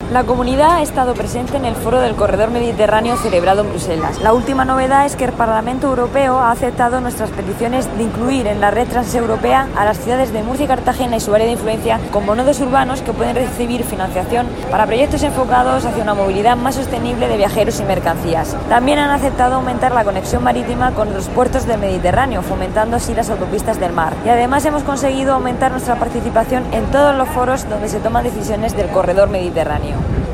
La Comunidad ha estado presente en el Foro del Corredor Mediterráneo celebrado en Bruselas. La última novedad es que el Parlamento Europeo ha aceptado nuestras peticiones de incluir en la red transeuropea a las ciudades de Murcia y Cartagena y su área de influencia como nodos urbanos que pueden recibir financiación para proyectos enfocados hacia una movilidad más sostenible de viajeros y mercancías. También han aceptado aumentar la conexión marítima con los puertos del Mediterráneo, fomentando así las autopistas del mar. Y además hemos conseguido aumentar nuestra participación en todos los foros donde se toman decisiones del corredor mediterráneo.